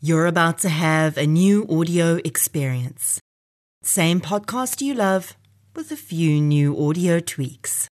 You're about to have a new audio experience. Same podcast you love, with a few new audio tweaks.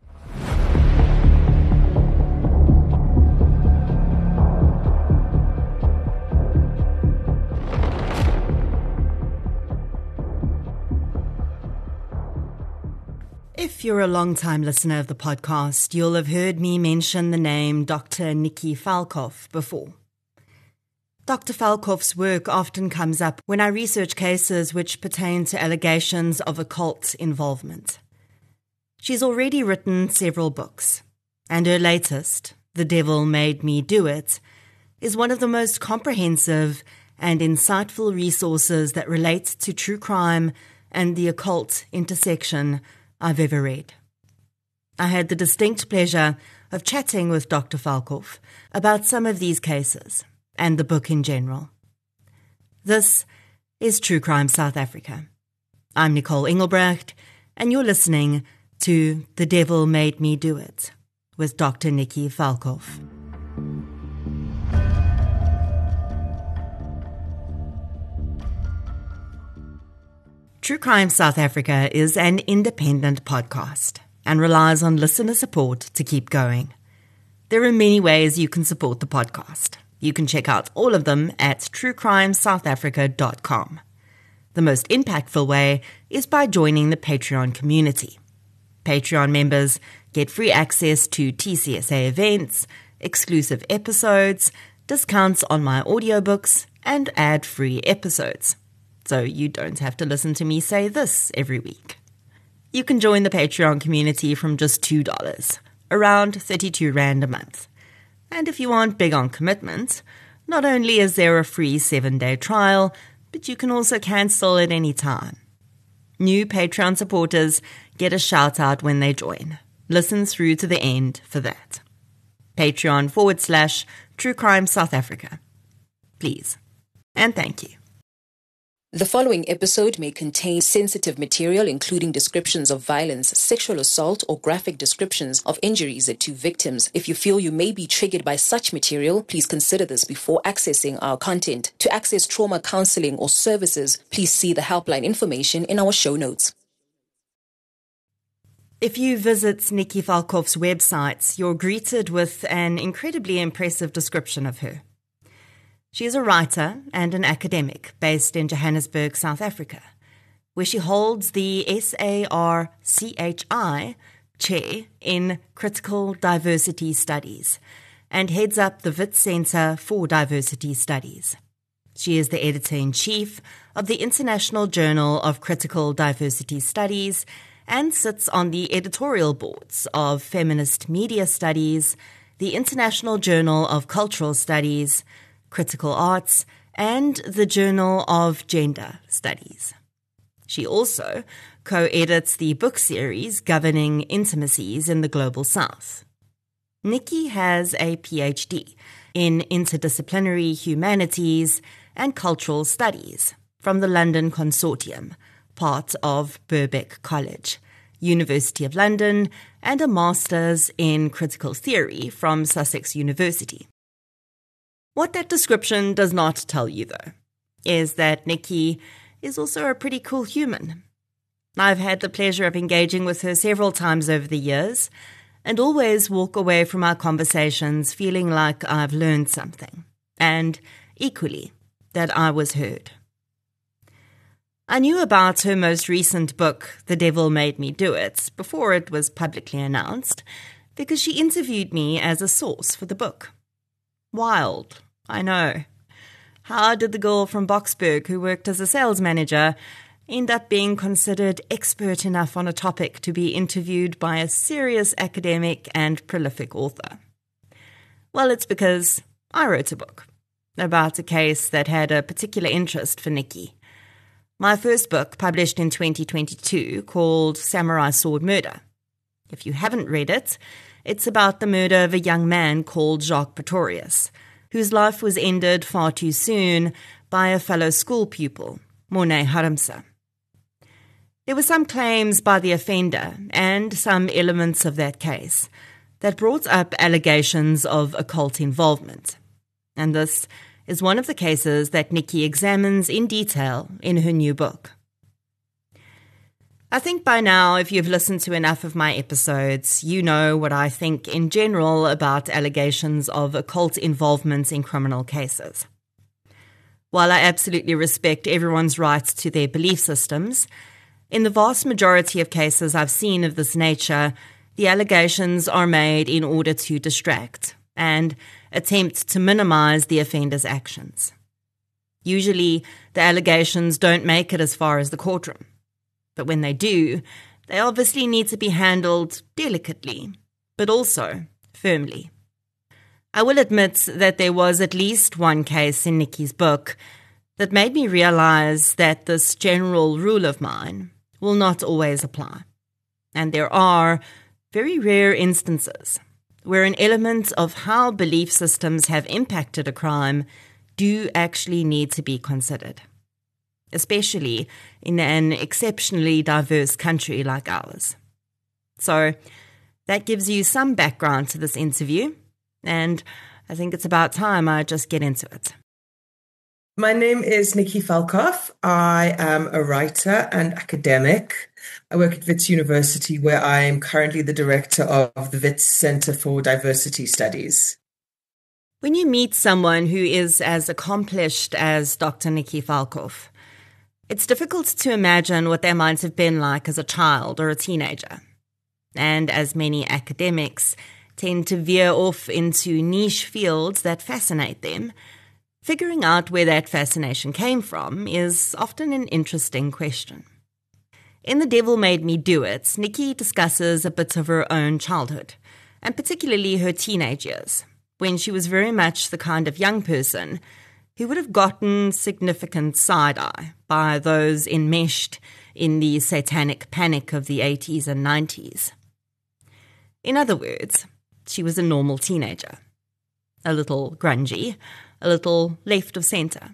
If you're a long-time listener of the podcast, you'll have heard me mention the name Dr. Nikki Falkhoff before. Dr. Falkhoff's work often comes up when I research cases which pertain to allegations of occult involvement. She's already written several books, and her latest, The Devil Made Me Do It, is one of the most comprehensive and insightful resources that relate to true crime and the occult intersection I've ever read. I had the distinct pleasure of chatting with Dr. Falkhoff about some of these cases and the book in general. This is True Crime South Africa. I'm Nicole Engelbrecht, and you're listening to The Devil Made Me Do It with Dr. Nikki Falkhoff. True Crime South Africa is an independent podcast and relies on listener support to keep going. There are many ways you can support the podcast. You can check out all of them at truecrimesouthafrica.com. The most impactful way is by joining the Patreon community. Patreon members get free access to TCSA events, exclusive episodes, discounts on my audiobooks, and ad-free episodes. So you don't have to listen to me say this every week. You can join the Patreon community from just $2, around 32 Rand a month. And if you aren't big on commitment, not only is there a free 7-day trial, but you can also cancel at any time. New Patreon supporters get a shout out when they join. Listen through to the end for that. Patreon/True Crime South Africa. Please. And thank you. The following episode may contain sensitive material, including descriptions of violence, sexual assault, or graphic descriptions of injuries to victims. If you feel you may be triggered by such material, please consider this before accessing our content. To access trauma counseling or services, please see the helpline information in our show notes. If you visit Nikki Falkhoff's website, you're greeted with an incredibly impressive description of her. She is a writer and an academic based in Johannesburg, South Africa, where she holds the SARCHI Chair in Critical Diversity Studies and heads up the Wits Centre for Diversity Studies. She is the editor-in-chief of the International Journal of Critical Diversity Studies and sits on the editorial boards of Feminist Media Studies, the International Journal of Cultural Studies, Critical Arts, and the Journal of Gender Studies. She also co-edits the book series governing intimacies in the Global South. Nikki has a PhD in interdisciplinary humanities and cultural studies from the London Consortium, part of Birkbeck College, University of London, and a master's in critical theory from Sussex University. What that description does not tell you, though, is that Nikki is also a pretty cool human. I've had the pleasure of engaging with her several times over the years and always walk away from our conversations feeling like I've learned something, and equally, that I was heard. I knew about her most recent book, The Devil Made Me Do It, before it was publicly announced, because she interviewed me as a source for the book. Wild. I know. How did the girl from Boksburg who worked as a sales manager end up being considered expert enough on a topic to be interviewed by a serious academic and prolific author? Well, it's because I wrote a book about a case that had a particular interest for Nikki. My first book, published in 2022, called Samurai Sword Murder. If you haven't read it, it's about the murder of a young man called Jacques Pretorius, whose life was ended far too soon by a fellow school pupil, Morné Harmse. There were some claims by the offender and some elements of that case that brought up allegations of occult involvement, and this is one of the cases that Nikki examines in detail in her new book. I think by now, if you've listened to enough of my episodes, you know what I think in general about allegations of occult involvement in criminal cases. While I absolutely respect everyone's rights to their belief systems, in the vast majority of cases I've seen of this nature, the allegations are made in order to distract and attempt to minimize the offender's actions. Usually, the allegations don't make it as far as the courtroom. But when they do, they obviously need to be handled delicately, but also firmly. I will admit that there was at least one case in Nikki's book that made me realize that this general rule of mine will not always apply. And there are very rare instances where an element of how belief systems have impacted a crime do actually need to be considered, especially in an exceptionally diverse country like ours. So that gives you some background to this interview, and I think it's about time I just get into it. My name is Nikki Valkhoff. I am a writer and academic. I work at Wits University, where I am currently the director of the Wits Center for Diversity Studies. When you meet someone who is as accomplished as Dr. Nikki Valkhoff, it's difficult to imagine what they might have been like as a child or a teenager. And as many academics tend to veer off into niche fields that fascinate them, figuring out where that fascination came from is often an interesting question. In The Devil Made Me Do It, Nikki discusses a bit of her own childhood, and particularly her teenage years, when she was very much the kind of young person who would have gotten significant side-eye by those enmeshed in the satanic panic of the 80s and 90s. In other words, she was a normal teenager, a little grungy, a little left of centre.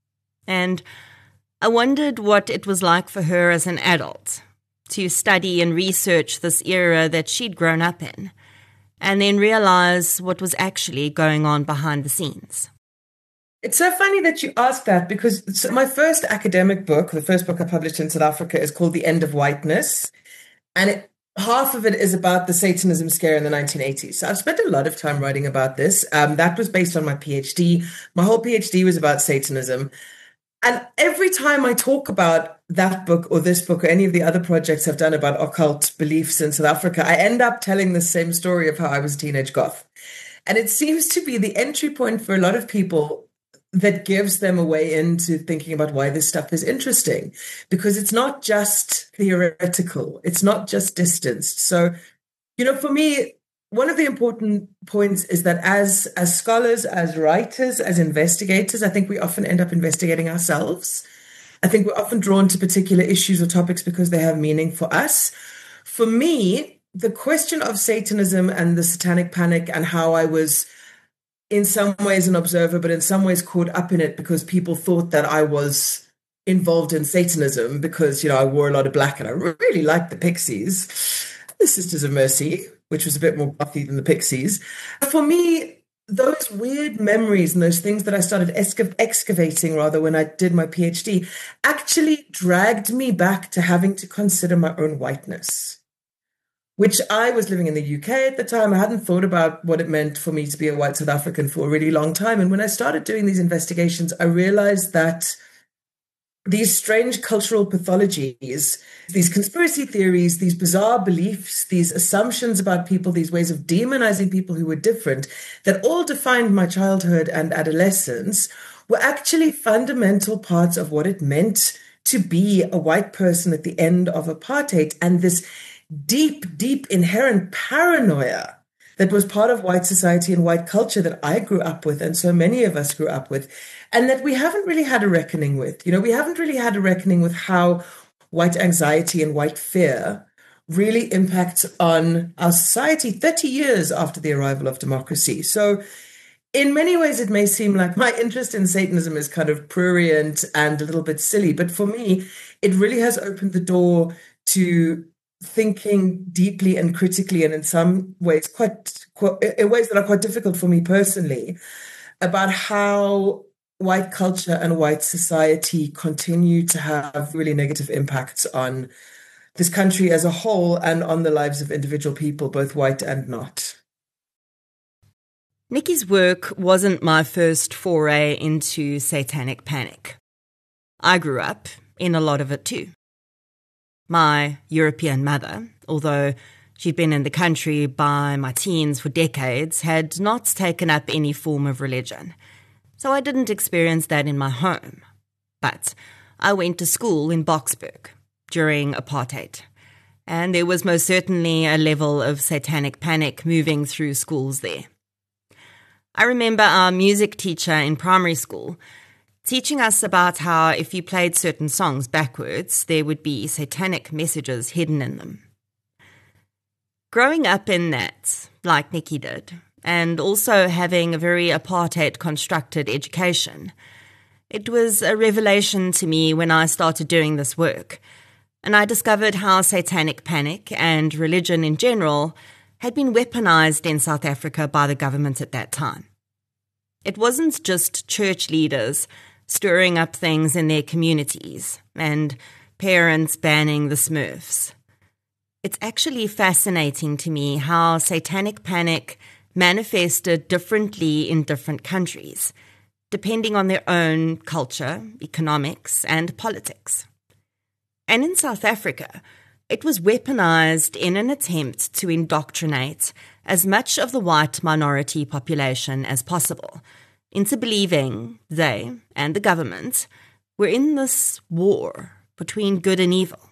And I wondered what it was like for her as an adult to study and research this era that she'd grown up in, and then realise what was actually going on behind the scenes. It's so funny that you ask that, because my first academic book, the first book I published in South Africa, is called The End of Whiteness. And half of it is about the Satanism scare in the 1980s. So I've spent a lot of time writing about this. That was based on my PhD. My whole PhD was about Satanism. And every time I talk about that book or this book or any of the other projects I've done about occult beliefs in South Africa, I end up telling the same story of how I was a teenage goth. And it seems to be the entry point for a lot of people that gives them a way into thinking about why this stuff is interesting, because it's not just theoretical. It's not just distanced. So, for me, one of the important points is that as scholars, as writers, as investigators, I think we often end up investigating ourselves. I think we're often drawn to particular issues or topics because they have meaning for us. For me, the question of Satanism and the satanic panic, and how I was in some ways an observer, but in some ways caught up in it because people thought that I was involved in Satanism because, I wore a lot of black and I really liked the Pixies, the Sisters of Mercy, which was a bit more gothy than the Pixies. For me, those weird memories and those things that I started excavating when I did my PhD actually dragged me back to having to consider my own whiteness, which I was living in the UK at the time. I hadn't thought about what it meant for me to be a white South African for a really long time. And when I started doing these investigations, I realized that these strange cultural pathologies, these conspiracy theories, these bizarre beliefs, these assumptions about people, these ways of demonizing people who were different, that all defined my childhood and adolescence, were actually fundamental parts of what it meant to be a white person at the end of apartheid. And this deep, deep inherent paranoia that was part of white society and white culture that I grew up with, and so many of us grew up with, and that we haven't really had a reckoning with. We haven't really had a reckoning with how white anxiety and white fear really impacts on our society 30 years after the arrival of democracy. So in many ways, it may seem like my interest in Satanism is kind of prurient and a little bit silly, but for me, it really has opened the door to thinking deeply and critically, and in some ways in ways that are quite difficult for me personally, about how white culture and white society continue to have really negative impacts on this country as a whole and on the lives of individual people, both white and not. Nikki's work wasn't my first foray into satanic panic. I grew up in a lot of it too. My European mother, although she'd been in the country by my teens for decades, had not taken up any form of religion. So I didn't experience that in my home. But I went to school in Boksburg during apartheid. And there was most certainly a level of satanic panic moving through schools there. I remember our music teacher in primary school teaching us about how if you played certain songs backwards, there would be satanic messages hidden in them. Growing up in that, like Nikki did, and also having a very apartheid-constructed education, it was a revelation to me when I started doing this work, and I discovered how satanic panic and religion in general had been weaponized in South Africa by the government at that time. It wasn't just church leaders stirring up things in their communities and parents banning the Smurfs. It's actually fascinating to me how satanic panic manifested differently in different countries, depending on their own culture, economics, and politics. And in South Africa, it was weaponized in an attempt to indoctrinate as much of the white minority population as possible into believing they and the government were in this war between good and evil.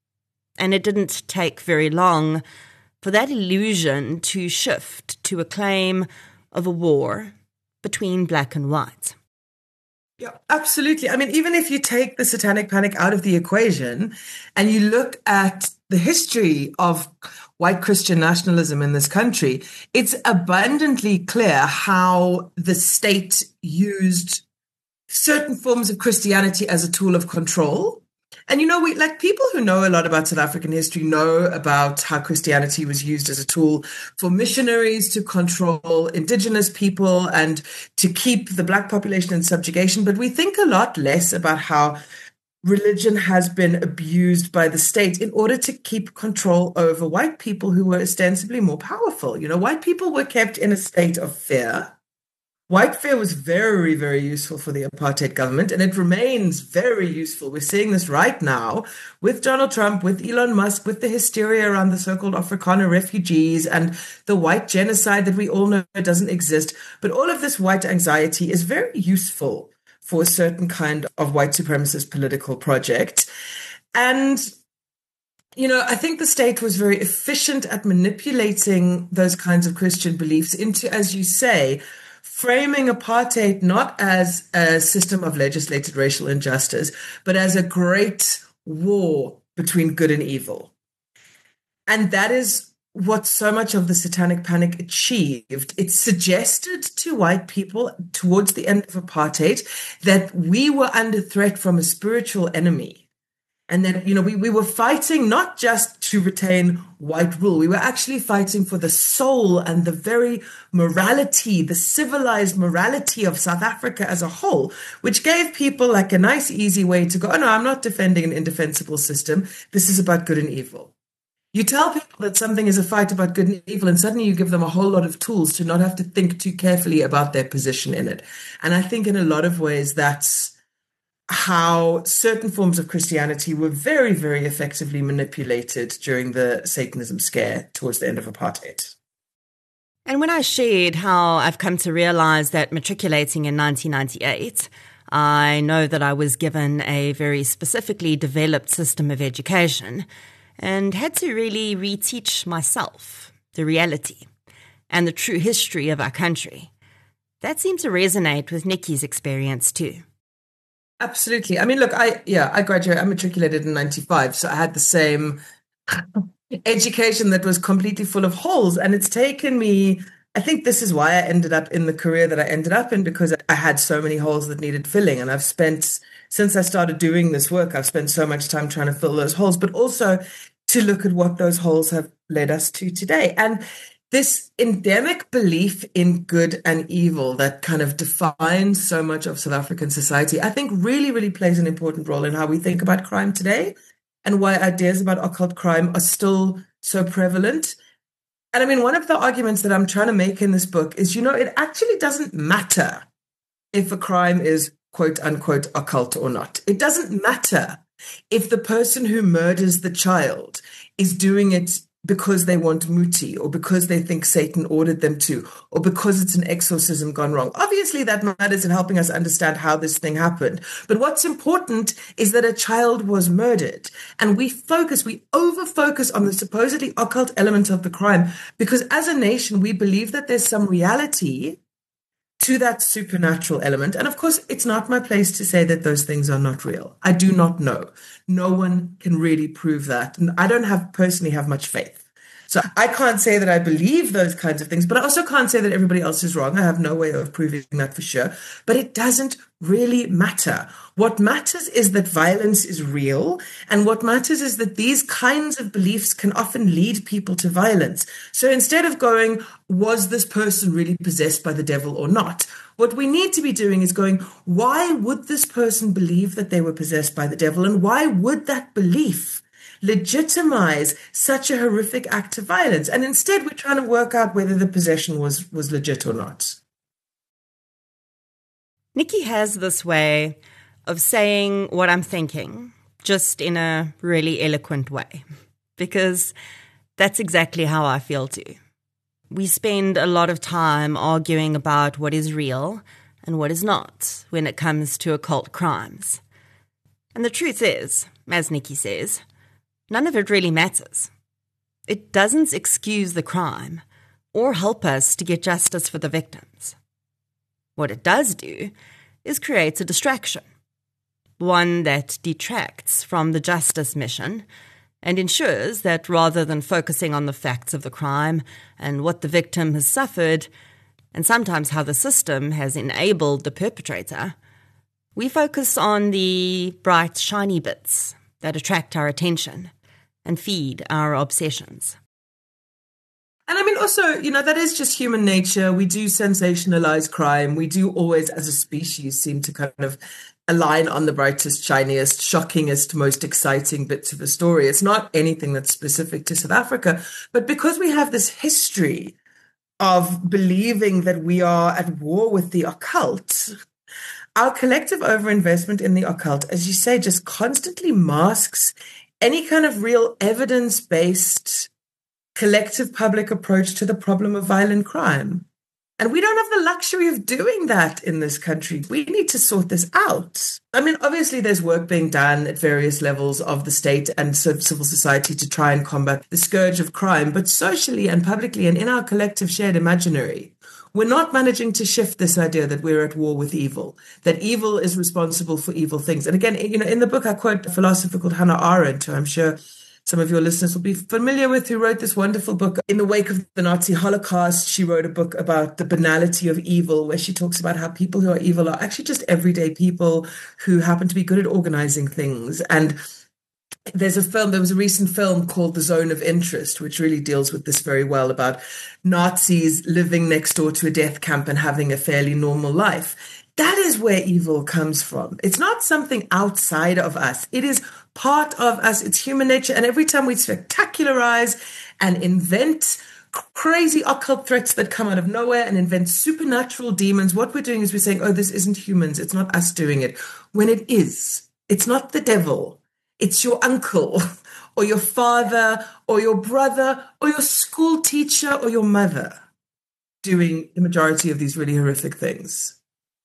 And it didn't take very long for that illusion to shift to a claim of a war between black and white. Yeah, absolutely. I mean, even if you take the satanic panic out of the equation and you look at the history of white Christian nationalism in this country, it's abundantly clear how the state used certain forms of Christianity as a tool of control. And, we like people who know a lot about South African history know about how Christianity was used as a tool for missionaries to control indigenous people and to keep the black population in subjugation. But we think a lot less about how religion has been abused by the state in order to keep control over white people who were ostensibly more powerful. White people were kept in a state of fear. White fear was very, very useful for the apartheid government, and it remains very useful. We're seeing this right now with Donald Trump, with Elon Musk, with the hysteria around the so-called Afrikaner refugees and the white genocide that we all know doesn't exist. But all of this white anxiety is very useful for a certain kind of white supremacist political project. And I think the state was very efficient at manipulating those kinds of Christian beliefs into, as you say, framing apartheid not as a system of legislated racial injustice, but as a great war between good and evil. And that is what so much of the satanic panic achieved. It suggested to white people towards the end of apartheid that we were under threat from a spiritual enemy. And that, we were fighting not just to retain white rule. We were actually fighting for the soul and the very morality, the civilized morality of South Africa as a whole, which gave people like a nice, easy way to go, oh, no, I'm not defending an indefensible system. This is about good and evil. You tell people that something is a fight about good and evil, and suddenly you give them a whole lot of tools to not have to think too carefully about their position in it. And I think in a lot of ways, that's how certain forms of Christianity were very, very effectively manipulated during the Satanism scare towards the end of apartheid. And when I shared how I've come to realize that matriculating in 1998, I know that I was given a very specifically developed system of education and had to really reteach myself the reality and the true history of our country. That seemed to resonate with Nikki's experience too. Absolutely. I mean, look, I graduated, I matriculated in 95, so I had the same education that was completely full of holes. And it's taken me, I think this is why I ended up in the career that I ended up in, because I had so many holes that needed filling. And I've spent, since I started doing this work, I've spent so much time trying to fill those holes, but also to look at what those holes have led us to today. And this endemic belief in good and evil that kind of defines so much of South African society, I think really, really plays an important role in how we think about crime today and why ideas about occult crime are still so prevalent. And I mean, one of the arguments that I'm trying to make in this book is, it actually doesn't matter if a crime is quote unquote occult or not. It doesn't matter if the person who murders the child is doing it because they want muti, or because they think Satan ordered them to, or because it's an exorcism gone wrong. Obviously, that matters in helping us understand how this thing happened. But what's important is that a child was murdered. And we over-focus on the supposedly occult element of the crime, because as a nation, we believe that there's some reality to that supernatural element. And of course, it's not my place to say that those things are not real. I do not know. No one can really prove that. And I don't personally have much faith. So I can't say that I believe those kinds of things, but I also can't say that everybody else is wrong. I have no way of proving that for sure. But it doesn't really matter. What matters is that violence is real. And what matters is that these kinds of beliefs can often lead people to violence. So instead of going, was this person really possessed by the devil or not? What we need to be doing is going, why would this person believe that they were possessed by the devil? And why would that belief legitimize such a horrific act of violence? And instead, we're trying to work out whether the possession was legit or not. Nikki has this way of saying what I'm thinking, just in a really eloquent way, because that's exactly how I feel too. We spend a lot of time arguing about what is real and what is not when it comes to occult crimes. And the truth is, as Nikki says, none of it really matters. It doesn't excuse the crime or help us to get justice for the victims. What it does do is create a distraction, one that detracts from the justice mission and ensures that rather than focusing on the facts of the crime and what the victim has suffered, and sometimes how the system has enabled the perpetrator, we focus on the bright, shiny bits that attract our attention and feed our obsessions. And I mean, also, that is just human nature. We do sensationalize crime. We do always, as a species, seem to kind of align on the brightest, shiniest, shockingest, most exciting bits of a story. It's not anything that's specific to South Africa. But because we have this history of believing that we are at war with the occult, our collective overinvestment in the occult, as you say, just constantly masks any kind of real evidence-based collective public approach to the problem of violent crime. And we don't have the luxury of doing that in this country. We need to sort this out. I mean, obviously, there's work being done at various levels of the state and civil society to try and combat the scourge of crime. But socially and publicly and in our collective shared imaginary, we're not managing to shift this idea that we're at war with evil, that evil is responsible for evil things. And again, in the book, I quote a philosopher called Hannah Arendt, who I'm sure some of your listeners will be familiar with, who wrote this wonderful book. In the wake of the Nazi Holocaust, she wrote a book about the banality of evil, where she talks about how people who are evil are actually just everyday people who happen to be good at organizing things. And there was a recent film called The Zone of Interest, which really deals with this very well, about Nazis living next door to a death camp and having a fairly normal life. That is where evil comes from. It's not something outside of us. It is part of us. It's human nature. And every time we spectacularize and invent crazy occult threats that come out of nowhere and invent supernatural demons, what we're doing is we're saying, oh, this isn't humans. It's not us doing it. When it is. It's not the devil. It's your uncle or your father or your brother or your school teacher or your mother doing the majority of these really horrific things.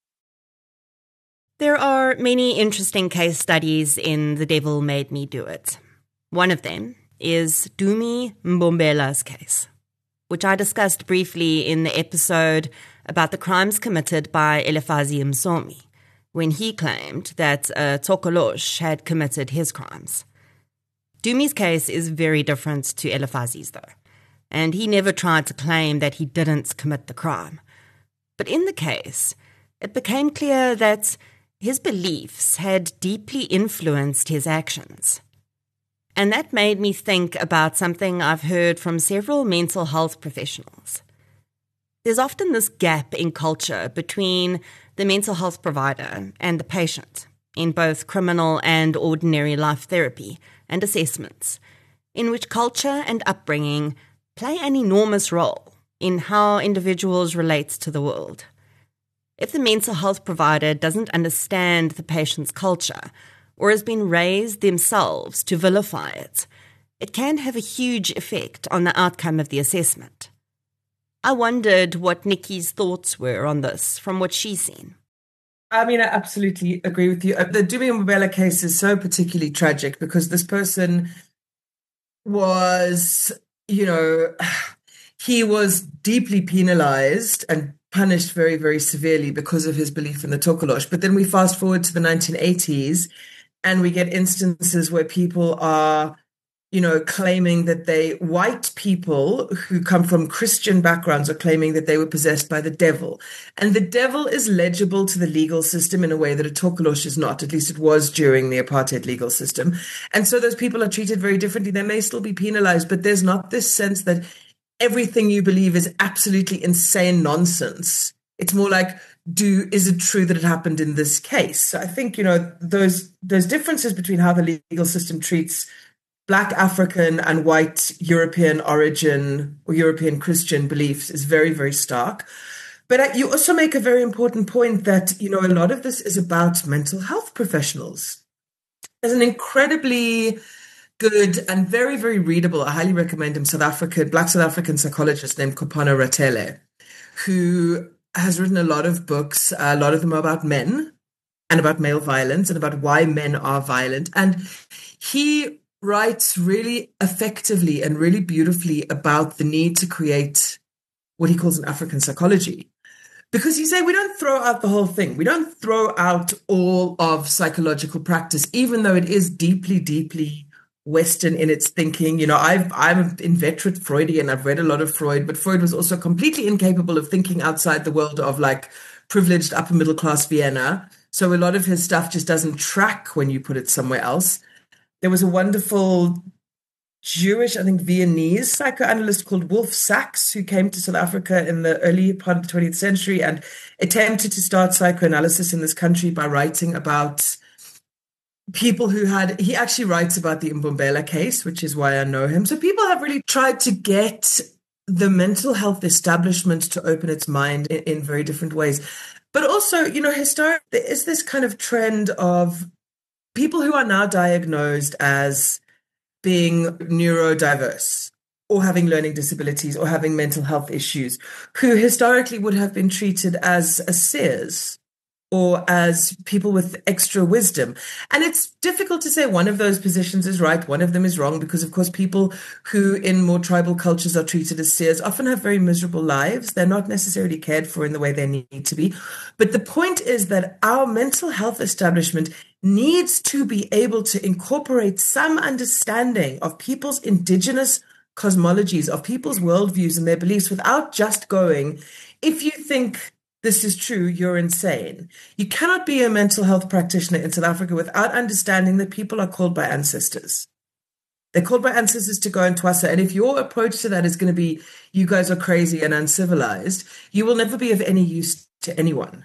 There are many interesting case studies in The Devil Made Me Do It. One of them is Dumi Mbombela's case, which I discussed briefly in the episode about the crimes committed by Elifazi Msomi, when he claimed that Tokolosh had committed his crimes. Dumi's case is very different to Elifazi's, though, and he never tried to claim that he didn't commit the crime. But in the case, it became clear that his beliefs had deeply influenced his actions. And that made me think about something I've heard from several mental health professionals. There's often this gap in culture between the mental health provider and the patient in both criminal and ordinary life therapy and assessments, in which culture and upbringing play an enormous role in how individuals relate to the world. If the mental health provider doesn't understand the patient's culture or has been raised themselves to vilify it, it can have a huge effect on the outcome of the assessment. I wondered what Nikki's thoughts were on this from what she's seen. I mean, I absolutely agree with you. The Dumi Mbubela case is so particularly tragic because this person was, he was deeply penalized and punished very, very severely because of his belief in the Tokoloshe. But then we fast forward to the 1980s and we get instances where people are, claiming that white people who come from Christian backgrounds are claiming that they were possessed by the devil. And the devil is legible to the legal system in a way that a Tokoloshe is not. At least it was during the apartheid legal system. And so those people are treated very differently. They may still be penalized, but there's not this sense that everything you believe is absolutely insane nonsense. It's more like, is it true that it happened in this case? So I think, those differences between how the legal system treats Black African and white European origin or European Christian beliefs is very, very stark. But you also make a very important point that, a lot of this is about mental health professionals. There's an incredibly good and very, very readable, I highly recommend him, Black South African psychologist named Kopano Ratele, who has written a lot of books, a lot of them are about men and about male violence and about why men are violent. And he writes really effectively and really beautifully about the need to create what he calls an African psychology. Because you say we don't throw out the whole thing. We don't throw out all of psychological practice, even though it is deeply, deeply Western in its thinking. I'm an inveterate Freudian. I've read a lot of Freud, but Freud was also completely incapable of thinking outside the world of privileged upper middle class Vienna. So a lot of his stuff just doesn't track when you put it somewhere else. There was a wonderful Jewish, I think Viennese psychoanalyst called Wolf Sachs, who came to South Africa in the early part of the 20th century and attempted to start psychoanalysis in this country by writing about people he actually writes about the Mbombela case, which is why I know him. So people have really tried to get the mental health establishment to open its mind in very different ways. But also, historically, there is this kind of trend of people who are now diagnosed as being neurodiverse or having learning disabilities or having mental health issues, who historically would have been treated as seers or as people with extra wisdom. And it's difficult to say one of those positions is right, one of them is wrong, because, of course, people who in more tribal cultures are treated as seers often have very miserable lives. They're not necessarily cared for in the way they need to be. But the point is that our mental health establishment needs to be able to incorporate some understanding of people's indigenous cosmologies, of people's worldviews and their beliefs, without just going, if you think this is true, you're insane. You cannot be a mental health practitioner in South Africa without understanding that people are called by ancestors. They're called by ancestors to go and twassa. And if your approach to that is going to be, you guys are crazy and uncivilized, you will never be of any use to anyone.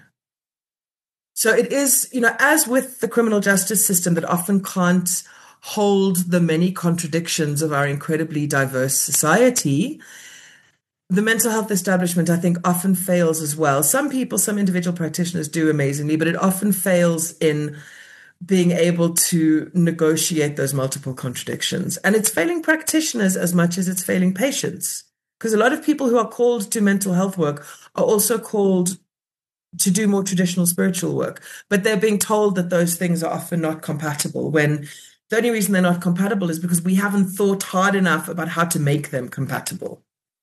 So it is, as with the criminal justice system that often can't hold the many contradictions of our incredibly diverse society, the mental health establishment, I think, often fails as well. Some individual practitioners do amazingly, but it often fails in being able to negotiate those multiple contradictions. And it's failing practitioners as much as it's failing patients. Because a lot of people who are called to mental health work are also called to do more traditional spiritual work. But they're being told that those things are often not compatible, when the only reason they're not compatible is because we haven't thought hard enough about how to make them compatible.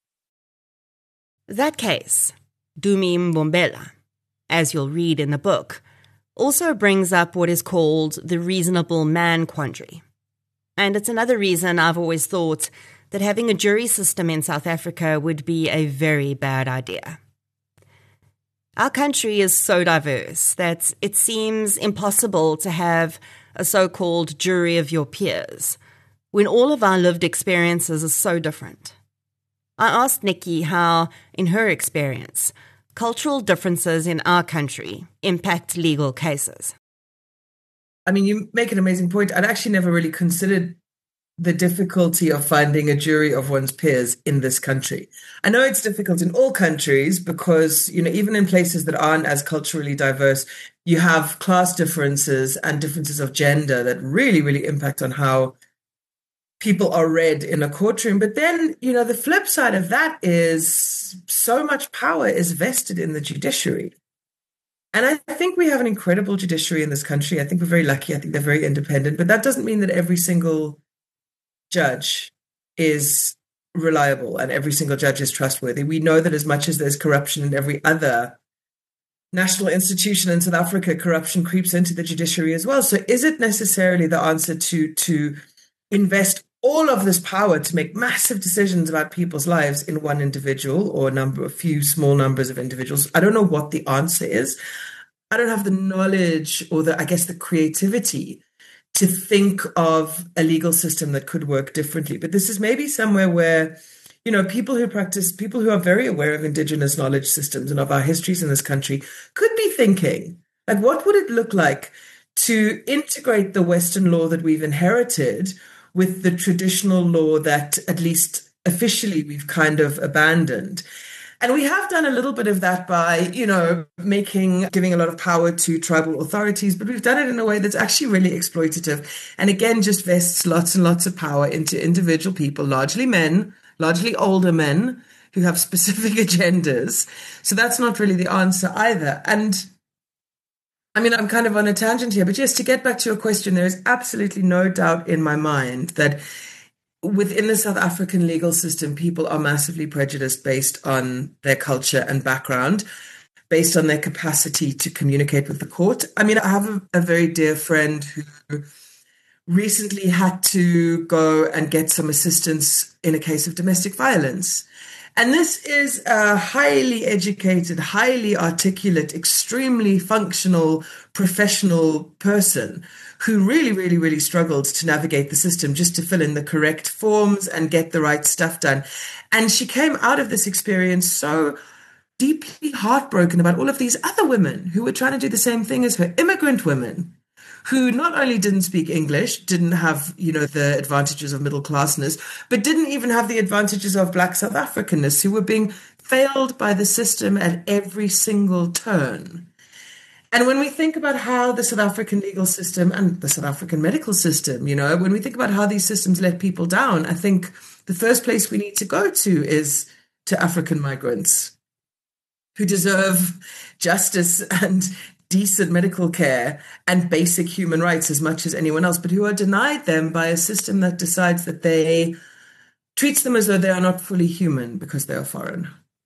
That case, Dumi Mbombela, as you'll read in the book, also brings up what is called the reasonable man quandary. And it's another reason I've always thought that having a jury system in South Africa would be a very bad idea. Our country is so diverse that it seems impossible to have a so-called jury of your peers, when all of our lived experiences are so different? I asked Nikki how, in her experience, cultural differences in our country impact legal cases. I mean, you make an amazing point. I'd actually never really considered the difficulty of finding a jury of one's peers in this country. I know it's difficult in all countries because, even in places that aren't as culturally diverse, you have class differences and differences of gender that really, really impact on how people are read in a courtroom. But then, the flip side of that is so much power is vested in the judiciary. And I think we have an incredible judiciary in this country. I think we're very lucky. I think they're very independent. But that doesn't mean that every single judge is reliable and every single judge is trustworthy. We know that as much as there's corruption in every other national institution in South Africa, corruption creeps into the judiciary as well. So is it necessarily the answer to invest all of this power to make massive decisions about people's lives in one individual or a few small numbers of individuals? I don't know what the answer is. I don't have the knowledge or the creativity to think of a legal system that could work differently. But this is maybe somewhere where, people who are very aware of indigenous knowledge systems and of our histories in this country could be thinking, like, what would it look like to integrate the Western law that we've inherited with the traditional law that, at least officially, we've kind of abandoned? And we have done a little bit of that by, giving a lot of power to tribal authorities, but we've done it in a way that's actually really exploitative. And again, just vests lots and lots of power into individual people, largely men, largely older men who have specific agendas. So that's not really the answer either. And I mean, I'm kind of on a tangent here, but just to get back to your question, there is absolutely no doubt in my mind that within the South African legal system, people are massively prejudiced based on their culture and background, based on their capacity to communicate with the court. I mean, I have a very dear friend who recently had to go and get some assistance in a case of domestic violence. And this is a highly educated, highly articulate, extremely functional, professional person who really, really, really struggled to navigate the system just to fill in the correct forms and get the right stuff done. And she came out of this experience so deeply heartbroken about all of these other women who were trying to do the same thing as her, immigrant women, who not only didn't speak English, didn't have, the advantages of middle classness, but didn't even have the advantages of Black South Africanness, who were being failed by the system at every single turn. And when we think about how the South African legal system and the South African medical system, when we think about how these systems let people down, I think the first place we need to go to is to African migrants who deserve justice and decent medical care and basic human rights as much as anyone else, but who are denied them by a system that decides that they treats them as though they are not fully human because they are foreign.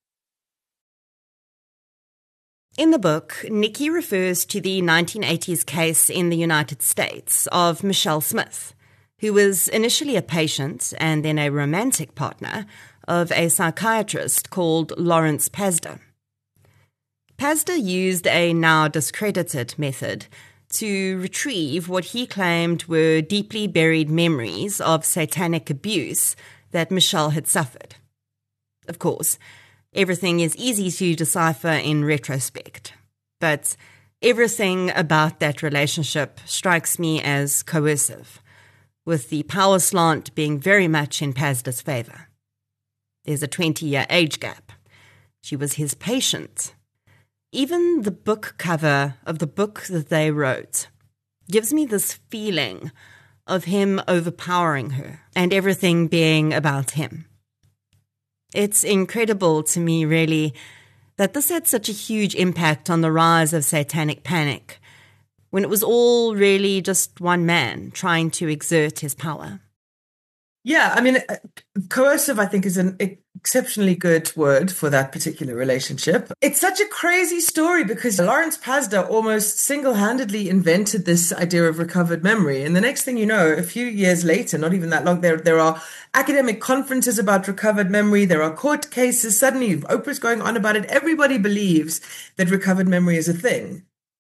In the book, Nikki refers to the 1980s case in the United States of Michelle Smith, who was initially a patient and then a romantic partner of a psychiatrist called Lawrence Pazder. Pazder used a now discredited method to retrieve what he claimed were deeply buried memories of satanic abuse that Michelle had suffered. Of course, everything is easy to decipher in retrospect, but everything about that relationship strikes me as coercive, with the power slant being very much in Pazder's favor. There's a 20-year age gap. She was his patient. Even the book cover of the book that they wrote gives me this feeling of him overpowering her and everything being about him. It's incredible to me, really, that this had such a huge impact on the rise of satanic panic when it was all really just one man trying to exert his power. Yeah, I mean, coercive, I think, is an exceptionally good word for that particular relationship. It's such a crazy story because Lawrence Pazder almost single-handedly invented this idea of recovered memory. And the next thing you know, a few years later, not even that long, there are academic conferences about recovered memory. There are court cases. Suddenly, Oprah's going on about it. Everybody believes that recovered memory is a thing.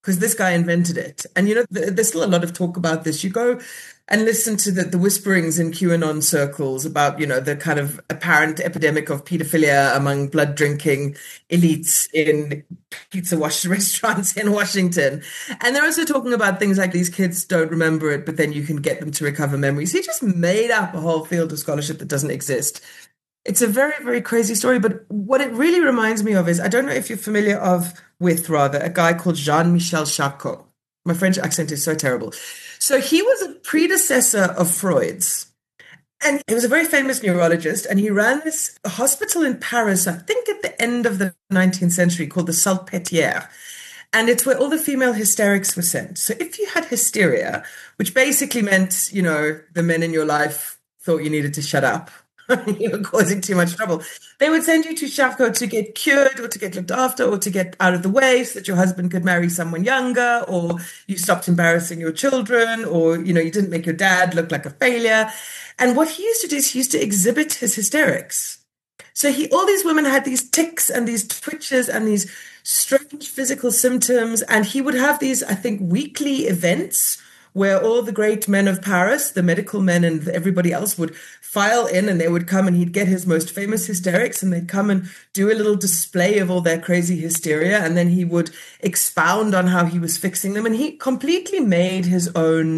because this guy invented it. And, there's still a lot of talk about this. You go and listen to the whisperings in QAnon circles about, the kind of apparent epidemic of pedophilia among blood drinking elites in pizza wash restaurants in Washington. And they're also talking about things like these kids don't remember it, but then you can get them to recover memories. He just made up a whole field of scholarship that doesn't exist. It's a very, very crazy story. But what it really reminds me of is, I don't know if you're familiar with a guy called Jean-Michel Charcot. My French accent is so terrible. So he was a predecessor of Freud's. And he was a very famous neurologist. And he ran this hospital in Paris, I think at the end of the 19th century, called the Salpêtrière. And it's where all the female hysterics were sent. So if you had hysteria, which basically meant, the men in your life thought you needed to shut up, you were causing too much trouble, they would send you to Charcot to get cured or to get looked after or to get out of the way so that your husband could marry someone younger, or you stopped embarrassing your children, or, you didn't make your dad look like a failure. And what he used to do is he used to exhibit his hysterics. So all these women had these tics and these twitches and these strange physical symptoms. And he would have these, I think, weekly events where all the great men of Paris, the medical men and everybody else, would file in, and they would come, and he'd get his most famous hysterics, and they'd come and do a little display of all their crazy hysteria. And then he would expound on how he was fixing them. And he completely made his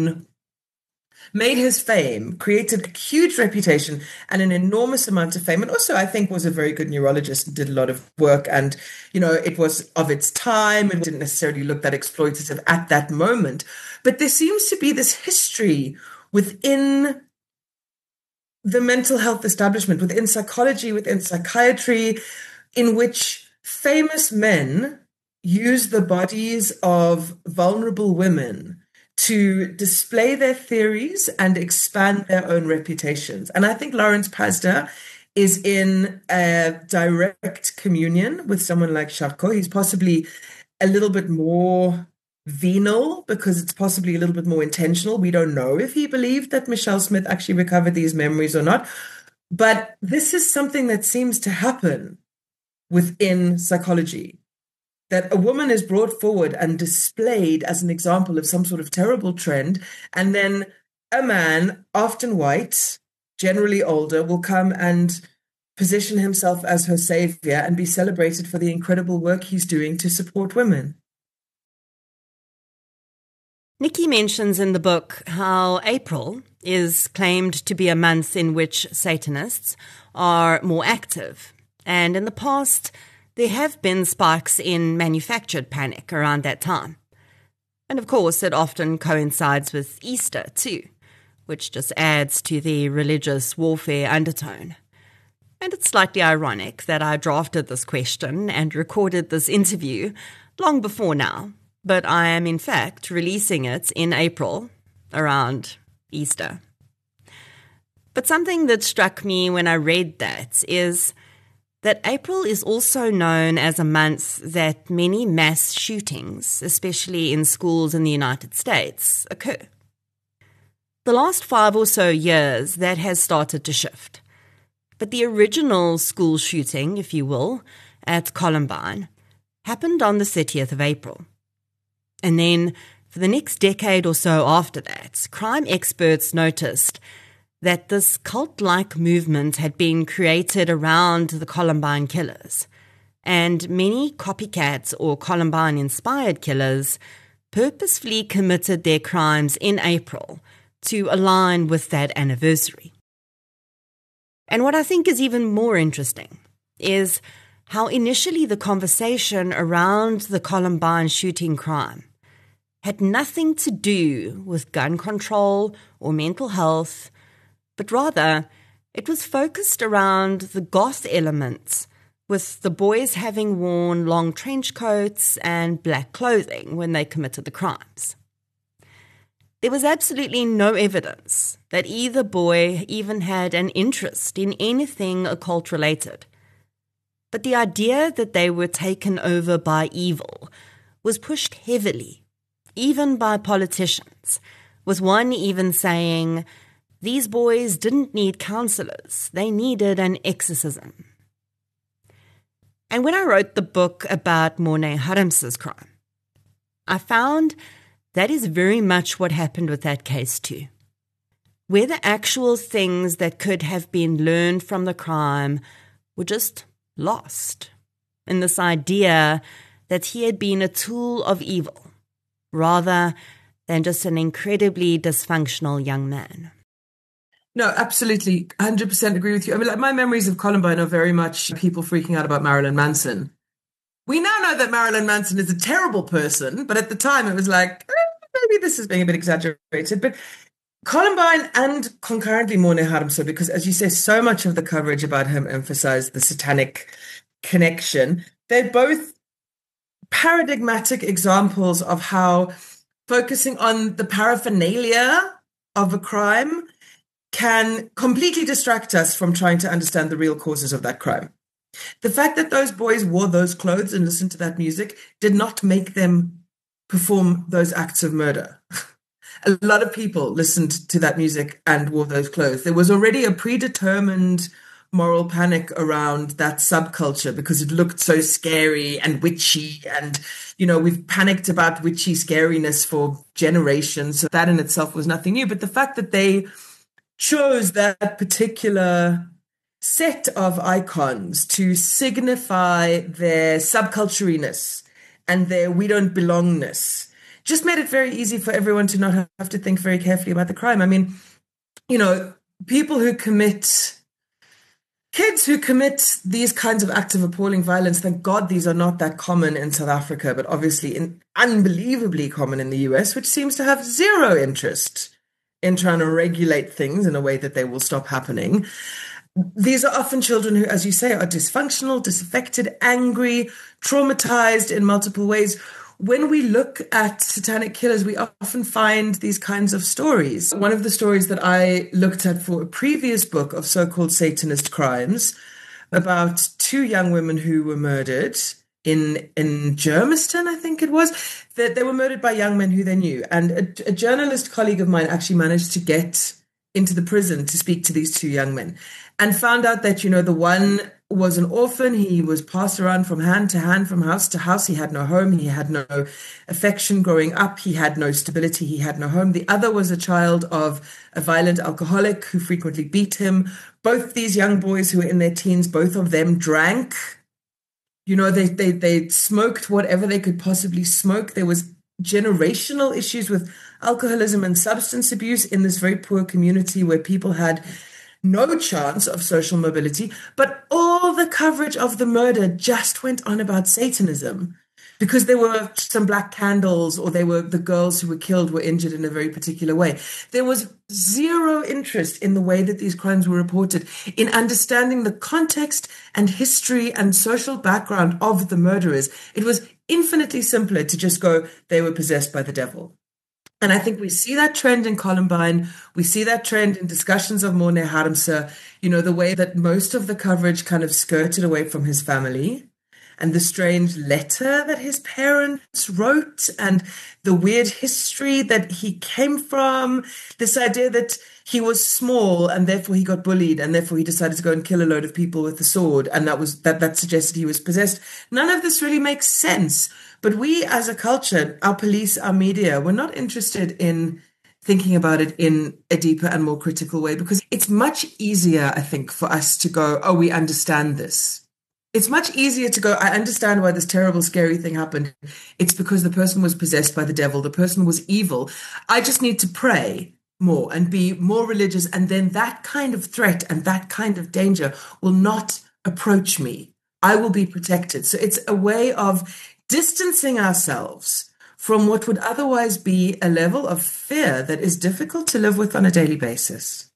fame, created a huge reputation and an enormous amount of fame. And also, I think, was a very good neurologist and did a lot of work. And, it was of its time and didn't necessarily look that exploitative at that moment. But there seems to be this history within the mental health establishment, within psychology, within psychiatry, in which famous men use the bodies of vulnerable women to display their theories and expand their own reputations. And I think Lawrence Pazder is in a direct communion with someone like Charcot. He's possibly a little bit more venal because it's possibly a little bit more intentional. We don't know if he believed that Michelle Smith actually recovered these memories or not. But this is something that seems to happen within psychology, that a woman is brought forward and displayed as an example of some sort of terrible trend, and then a man, often white, generally older, will come and position himself as her savior and be celebrated for the incredible work he's doing to support women. Nikki mentions in the book how April is claimed to be a month in which Satanists are more active. And in the past, there have been spikes in manufactured panic around that time. And of course, it often coincides with Easter too, which just adds to the religious warfare undertone. And it's slightly ironic that I drafted this question and recorded this interview long before now, but I am in fact releasing it in April, around Easter. But something that struck me when I read that is that April is also known as a month that many mass shootings, especially in schools in the United States, occur. The last 5 or so years, that has started to shift. But the original school shooting, if you will, at Columbine, happened on the 30th of April. And then, for the next decade or so after that, crime experts noticed that this cult-like movement had been created around the Columbine killers, and many copycats or Columbine-inspired killers purposefully committed their crimes in April to align with that anniversary. And what I think is even more interesting is how initially the conversation around the Columbine shooting crime had nothing to do with gun control or mental health, but rather it was focused around the goth elements, with the boys having worn long trench coats and black clothing when they committed the crimes. There was absolutely no evidence that either boy even had an interest in anything occult-related. But the idea that they were taken over by evil was pushed heavily, even by politicians, with one even saying, "These boys didn't need counselors, they needed an exorcism." And when I wrote the book about Mornay Harms's crime, I found that is very much what happened with that case too. Where the actual things that could have been learned from the crime were just lost in this idea that he had been a tool of evil rather than just an incredibly dysfunctional young man. No, absolutely. 100% agree with you. I mean, like, my memories of Columbine are very much people freaking out about Marilyn Manson. We now know that Marilyn Manson is a terrible person, but at the time it was like, maybe this is being a bit exaggerated. But Columbine and concurrently Morne Harmse, because as you say, so much of the coverage about him emphasized the satanic connection. They're both paradigmatic examples of how focusing on the paraphernalia of a crime can completely distract us from trying to understand the real causes of that crime. The fact that those boys wore those clothes and listened to that music did not make them perform those acts of murder. A lot of people listened to that music and wore those clothes. There was already a predetermined moral panic around that subculture because it looked so scary and witchy. And, you know, we've panicked about witchy scariness for generations. So that in itself was nothing new. But the fact that they chose that particular set of icons to signify their subculturiness and their we don't belongness just made it very easy for everyone to not have to think very carefully about the crime. I mean, you know, kids who commit these kinds of acts of appalling violence, thank God these are not that common in South Africa, but obviously unbelievably common in the US, which seems to have zero interest in trying to regulate things in a way that they will stop happening. These are often children who, as you say, are dysfunctional, disaffected, angry, traumatized in multiple ways. When we look at satanic killers, we often find these kinds of stories. One of the stories that I looked at for a previous book of so-called Satanist crimes about two young women who were murdered in Germiston, I think it was, that they were murdered by young men who they knew. And a journalist colleague of mine actually managed to get into the prison to speak to these two young men and found out that, you know, the one was an orphan. He was passed around from hand to hand, from house to house. He had no home. He had no affection growing up. He had no stability. He had no home. The other was a child of a violent alcoholic who frequently beat him. Both these young boys who were in their teens, both of them drank. You know, they smoked whatever they could possibly smoke. There was generational issues with alcoholism and substance abuse in this very poor community where people had no chance of social mobility, but all the coverage of the murder just went on about Satanism because there were some black candles or the girls who were killed were injured in a very particular way. There was zero interest in the way that these crimes were reported, in understanding the context and history and social background of the murderers. It was infinitely simpler to just go, they were possessed by the devil. And I think we see that trend in Columbine. We see that trend in discussions of Morne Harmse, you know, the way that most of the coverage kind of skirted away from his family and the strange letter that his parents wrote and the weird history that he came from, this idea that he was small and therefore he got bullied and therefore he decided to go and kill a load of people with a sword. And that suggested he was possessed. None of this really makes sense. But we as a culture, our police, our media, we're not interested in thinking about it in a deeper and more critical way because it's much easier, I think, for us to go, oh, we understand this. It's much easier to go, I understand why this terrible, scary thing happened. It's because the person was possessed by the devil. The person was evil. I just need to pray more and be more religious. And then that kind of threat and that kind of danger will not approach me. I will be protected. So it's a way of distancing ourselves from what would otherwise be a level of fear that is difficult to live with on a daily basis.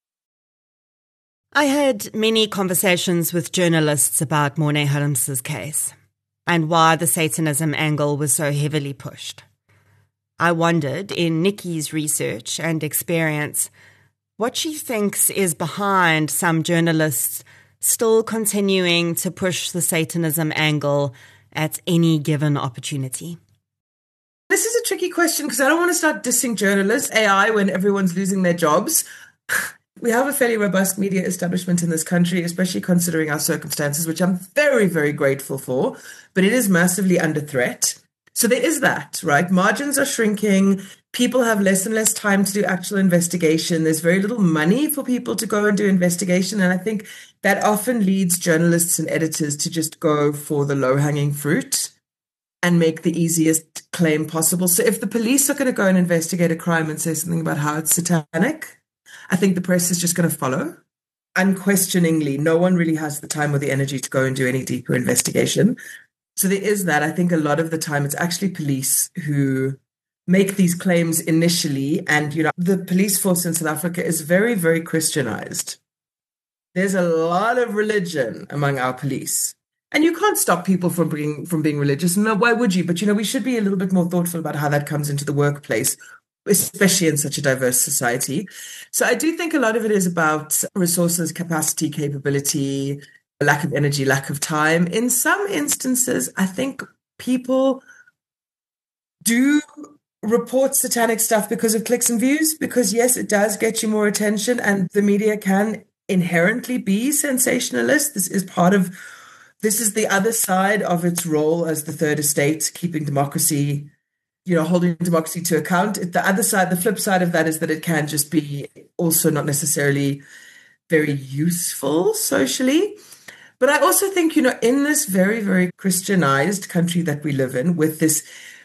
I had many conversations with journalists about Morne Harmse's case and why the Satanism angle was so heavily pushed. I wondered, in Nikki's research and experience, what she thinks is behind some journalists still continuing to push the Satanism angle at any given opportunity. This is a tricky question because I don't want to start dissing journalists, AI, when everyone's losing their jobs. We have a fairly robust media establishment in this country, especially considering our circumstances, which I'm very, very grateful for, but it is massively under threat. So there is that, right? Margins are shrinking. People have less and less time to do actual investigation. There's very little money for people to go and do investigation. And I think that often leads journalists and editors to just go for the low-hanging fruit and make the easiest claim possible. So if the police are going to go and investigate a crime and say something about how it's satanic, I think the press is just going to follow. Unquestioningly, no one really has the time or the energy to go and do any deeper investigation. So there is that. I think a lot of the time it's actually police who make these claims initially. And, the police force in South Africa is very, very Christianized. There's a lot of religion among our police. And you can't stop people from being religious. No, why would you? But, we should be a little bit more thoughtful about how that comes into the workplace, especially in such a diverse society. So I do think a lot of it is about resources, capacity, capability, lack of energy, lack of time. In some instances, I think people do report satanic stuff because of clicks and views, because yes, it does get you more attention, and the media can inherently be sensationalist. This is the other side of its role as the third estate, keeping democracy, holding democracy to account. The other side, the flip side of that, is that it can just be also not necessarily very useful socially. But I also think, in this very, very Christianized country that we live in, with this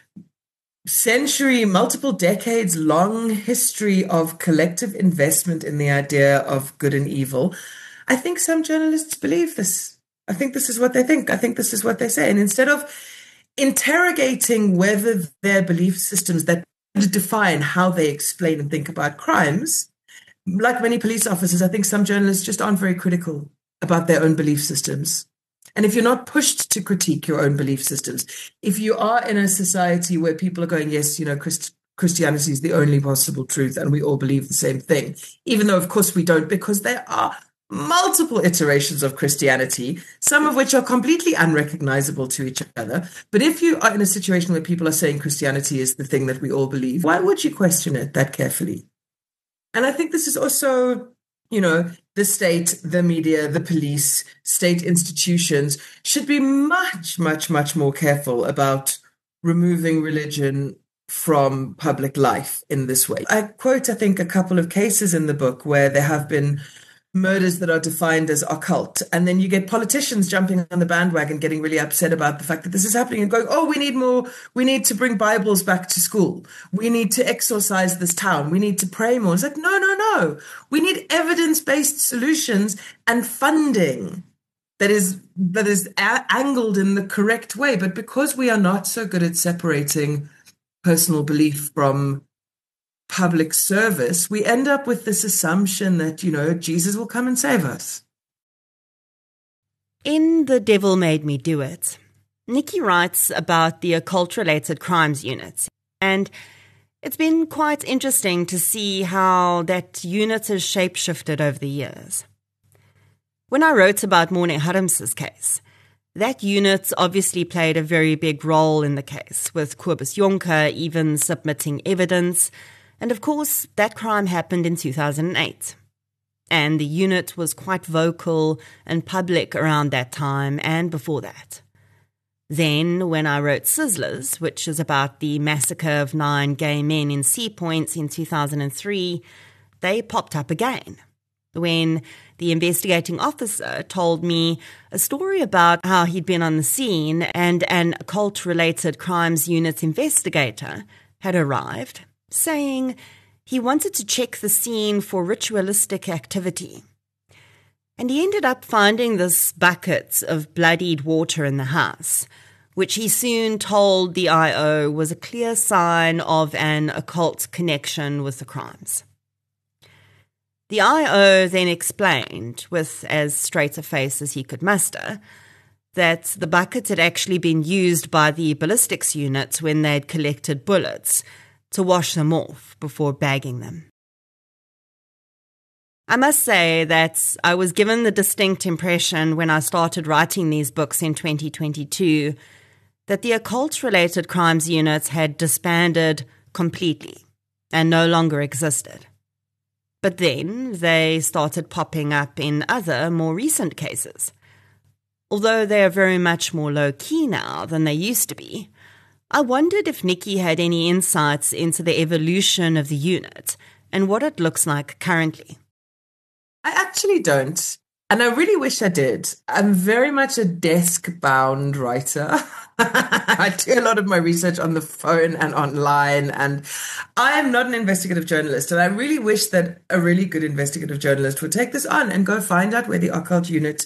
multiple decades long history of collective investment in the idea of good and evil, I think some journalists believe this. I think this is what they think. I think this is what they say. And instead of interrogating whether their belief systems that define how they explain and think about crimes, like many police officers, I think some journalists just aren't very critical about their own belief systems. And if you're not pushed to critique your own belief systems, if you are in a society where people are going, yes, Christianity is the only possible truth and we all believe the same thing, even though, of course, we don't, because there are multiple iterations of Christianity, some of which are completely unrecognizable to each other. But if you are in a situation where people are saying Christianity is the thing that we all believe, why would you question it that carefully? And I think this is also, the state, the media, the police, state institutions should be much, much, much more careful about removing religion from public life in this way. I quote, I think, a couple of cases in the book where there have been murders that are defined as occult. And then you get politicians jumping on the bandwagon, getting really upset about the fact that this is happening and going, oh, we need to bring Bibles back to school. We need to exorcise this town. We need to pray more. It's like, no. We need evidence-based solutions and funding that is angled in the correct way. But because we are not so good at separating personal belief from public service, we end up with this assumption that, Jesus will come and save us. In The Devil Made Me Do It, Nikki writes about the occult-related crimes unit, and it's been quite interesting to see how that unit has shape-shifted over the years. When I wrote about Morné Harms's case, that unit obviously played a very big role in the case, with Cobus Jonker even submitting evidence. And of course, that crime happened in 2008. And the unit was quite vocal and public around that time and before that. Then, when I wrote Sizzlers, which is about the massacre of 9 gay men in Sea Point in 2003, they popped up again. When the investigating officer told me a story about how he'd been on the scene and an occult-related crimes unit investigator had arrived, saying he wanted to check the scene for ritualistic activity. And he ended up finding this bucket of bloodied water in the house, which he soon told the IO was a clear sign of an occult connection with the crimes. The IO then explained, with as straight a face as he could muster, that the bucket had actually been used by the ballistics unit when they'd collected bullets to wash them off before bagging them. I must say that I was given the distinct impression when I started writing these books in 2022 that the occult-related crimes units had disbanded completely and no longer existed. But then they started popping up in other, more recent cases. Although they are very much more low-key now than they used to be, I wondered if Nikki had any insights into the evolution of the unit and what it looks like currently. I actually don't. And I really wish I did. I'm very much a desk-bound writer. I do a lot of my research on the phone and online, and I am not an investigative journalist. And I really wish that a really good investigative journalist would take this on and go find out where the occult unit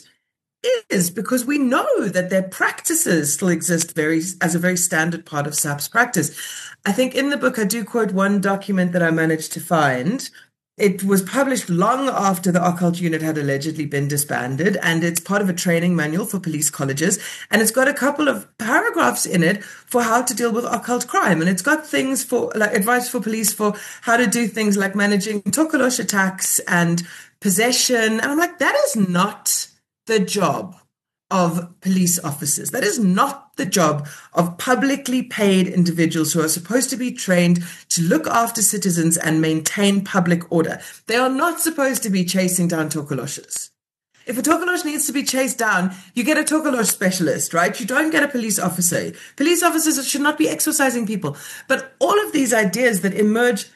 is, because we know that their practices still exist as a very standard part of SAP's practice. I think in the book I do quote one document that I managed to find. It was published long after the occult unit had allegedly been disbanded, and it's part of a training manual for police colleges, and it's got a couple of paragraphs in it for how to deal with occult crime, and it's got things for like advice for police for how to do things like managing tokoloshe attacks and possession. And I'm like, that is not the job of police officers. That is not the job of publicly paid individuals who are supposed to be trained to look after citizens and maintain public order. They are not supposed to be chasing down tokoloshes. If a tokolosh needs to be chased down, you get a tokolosh specialist, right? You don't get a police officer. Police officers should not be exorcising people. But all of these ideas that emerge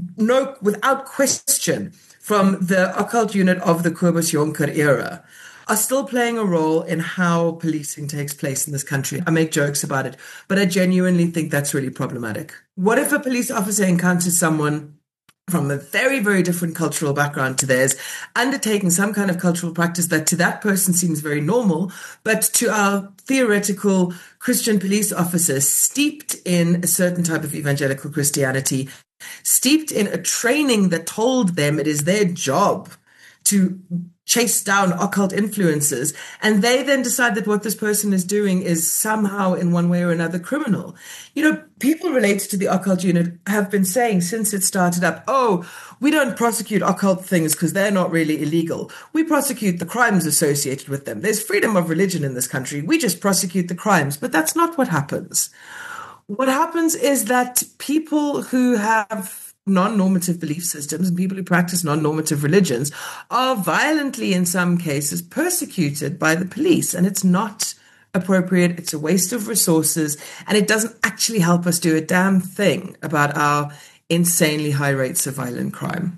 without question from the occult unit of the Cobus Jonker era are still playing a role in how policing takes place in this country. I make jokes about it, but I genuinely think that's really problematic. What if a police officer encounters someone from a very, very different cultural background to theirs, undertaking some kind of cultural practice that to that person seems very normal, but to our theoretical Christian police officers steeped in a certain type of evangelical Christianity, steeped in a training that told them it is their job to chase down occult influences, and they then decide that what this person is doing is somehow in one way or another criminal. You know, people related to the occult unit have been saying since it started up, oh, we don't prosecute occult things because they're not really illegal. We prosecute the crimes associated with them. There's freedom of religion in this country. We just prosecute the crimes. But that's not what happens. What happens is that people who have non-normative belief systems and people who practice non-normative religions are violently, in some cases, persecuted by the police. And it's not appropriate. It's a waste of resources. And it doesn't actually help us do a damn thing about our insanely high rates of violent crime.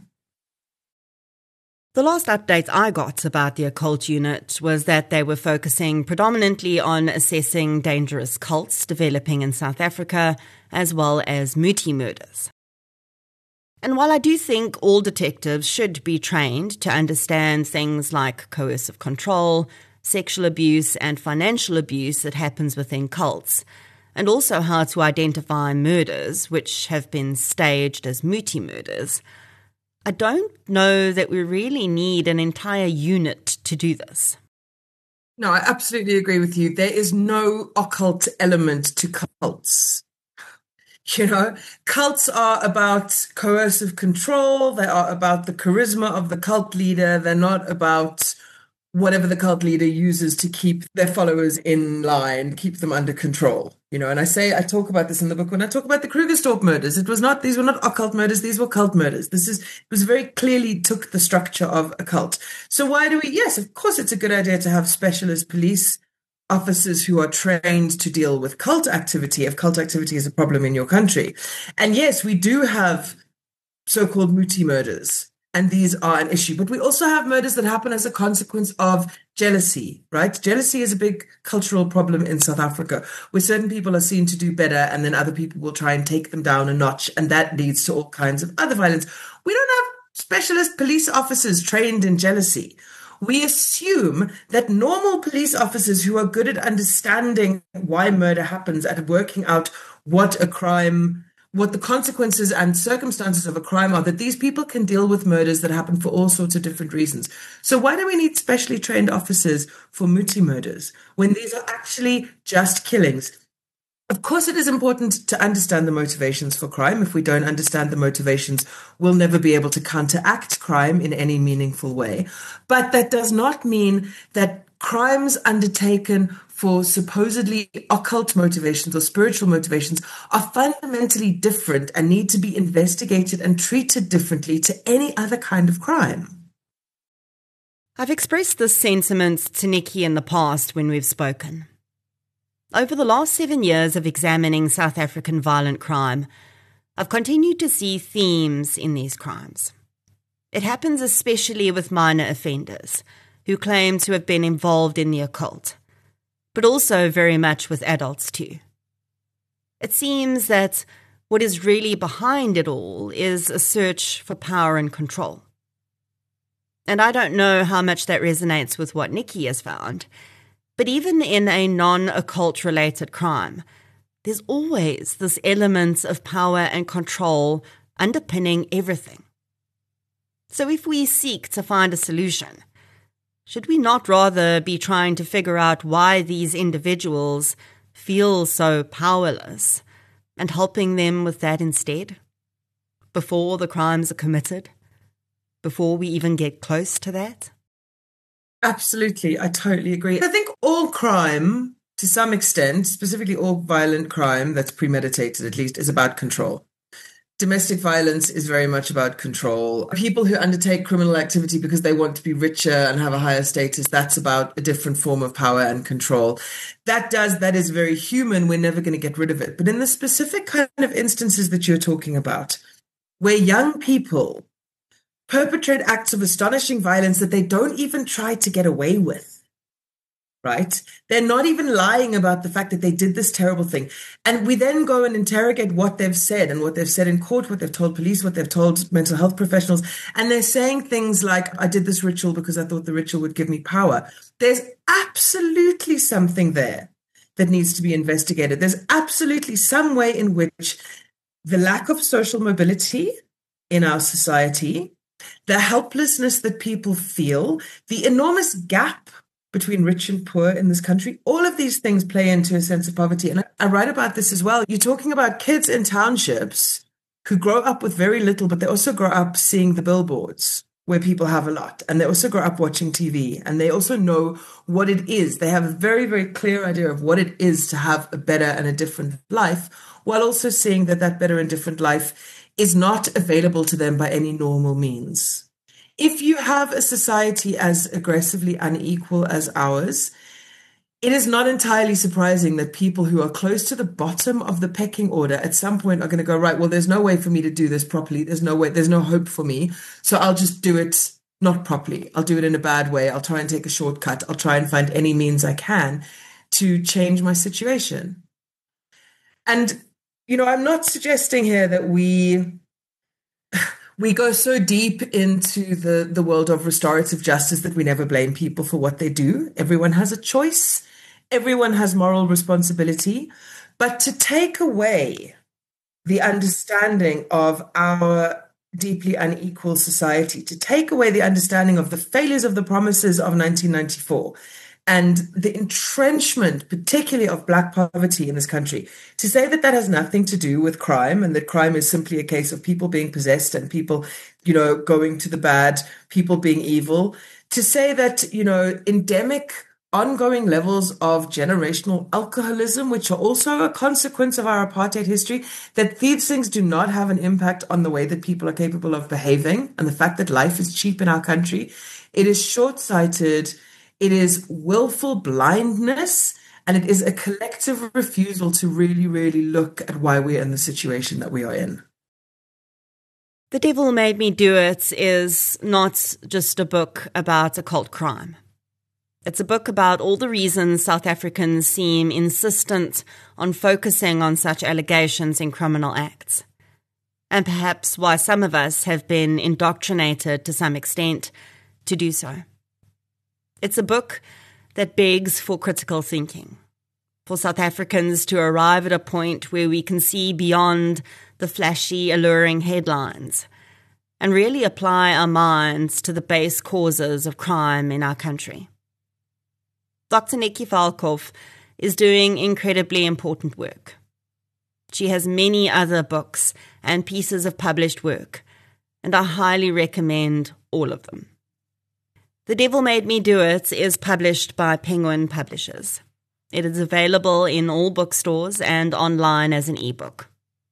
The last update I got about the occult unit was that they were focusing predominantly on assessing dangerous cults developing in South Africa, as well as Muti murders. And while I do think all detectives should be trained to understand things like coercive control, sexual abuse and financial abuse that happens within cults, and also how to identify murders which have been staged as Muti murders, I don't know that we really need an entire unit to do this. No, I absolutely agree with you. There is no occult element to cults. You know, cults are about coercive control. They are about the charisma of the cult leader. They're not about whatever the cult leader uses to keep their followers in line, keep them under control. You know, and I talk about this in the book when I talk about the Krugersdorp murders. These were not occult murders. These were cult murders. It was very clearly took the structure of a cult. So why do we? Yes, of course, it's a good idea to have specialist police officers who are trained to deal with cult activity if cult activity is a problem in your country. And yes, we do have so-called Muti murders, and these are an issue. But we also have murders that happen as a consequence of jealousy, right? Jealousy is a big cultural problem in South Africa, where certain people are seen to do better and then other people will try and take them down a notch, and that leads to all kinds of other violence. We don't have specialist police officers trained in jealousy. We assume that normal police officers who are good at understanding why murder happens, at working out what the consequences and circumstances of a crime are, that these people can deal with murders that happen for all sorts of different reasons. So why do we need specially trained officers for Muti murders when these are actually just killings? Of course, it is important to understand the motivations for crime. If we don't understand the motivations, we'll never be able to counteract crime in any meaningful way. But that does not mean that crimes undertaken for supposedly occult motivations or spiritual motivations are fundamentally different and need to be investigated and treated differently to any other kind of crime. I've expressed this sentiment to Nikki in the past when we've spoken. Over the last 7 years of examining South African violent crime, I've continued to see themes in these crimes. It happens especially with minor offenders who claim to have been involved in the occult, but also very much with adults too. It seems that what is really behind it all is a search for power and control. And I don't know how much that resonates with what Nikki has found, but even in a non-occult related crime, there's always this element of power and control underpinning everything. So if we seek to find a solution, should we not rather be trying to figure out why these individuals feel so powerless and helping them with that instead, before the crimes are committed, before we even get close to that? Absolutely, I totally agree. I think all crime, to some extent, specifically all violent crime that's premeditated at least, is about control. Domestic violence is very much about control. People who undertake criminal activity because they want to be richer and have a higher status, that's about a different form of power and control. That is very human. We're never going to get rid of it. But in the specific kind of instances that you're talking about, where young people perpetrate acts of astonishing violence that they don't even try to get away with, right? They're not even lying about the fact that they did this terrible thing. And we then go and interrogate what they've said and what they've said in court, what they've told police, what they've told mental health professionals. And they're saying things like, I did this ritual because I thought the ritual would give me power. There's absolutely something there that needs to be investigated. There's absolutely some way in which the lack of social mobility in our society, the helplessness that people feel, the enormous gap between rich and poor in this country, all of these things play into a sense of poverty. And I write about this as well. You're talking about kids in townships who grow up with very little, but they also grow up seeing the billboards where people have a lot. And they also grow up watching TV. And they also know what it is. They have a very, very clear idea of what it is to have a better and a different life, while also seeing that that better and different life is not available to them by any normal means. If you have a society as aggressively unequal as ours, it is not entirely surprising that people who are close to the bottom of the pecking order at some point are going to go, right, well, there's no way for me to do this properly. There's no way, there's no hope for me. So I'll just do it not properly. I'll do it in a bad way. I'll try and take a shortcut. I'll try and find any means I can to change my situation. And, I'm not suggesting here that we go so deep into the world of restorative justice that we never blame people for what they do. Everyone has a choice. Everyone has moral responsibility. But to take away the understanding of our deeply unequal society, to take away the understanding of the failures of the promises of 1994, and the entrenchment, particularly of Black poverty in this country, to say that that has nothing to do with crime and that crime is simply a case of people being possessed and people, going to the bad, people being evil, to say that, endemic, ongoing levels of generational alcoholism, which are also a consequence of our apartheid history, that these things do not have an impact on the way that people are capable of behaving and the fact that life is cheap in our country. It is short-sighted. It is willful blindness, and it is a collective refusal to really, really look at why we're in the situation that we are in. The Devil Made Me Do It is not just a book about occult crime. It's a book about all the reasons South Africans seem insistent on focusing on such allegations in criminal acts, and perhaps why some of us have been indoctrinated to some extent to do so. It's a book that begs for critical thinking, for South Africans to arrive at a point where we can see beyond the flashy, alluring headlines and really apply our minds to the base causes of crime in our country. Dr. Nikki Valkhoff is doing incredibly important work. She has many other books and pieces of published work, and I highly recommend all of them. The Devil Made Me Do It is published by Penguin Publishers. It is available in all bookstores and online as an ebook.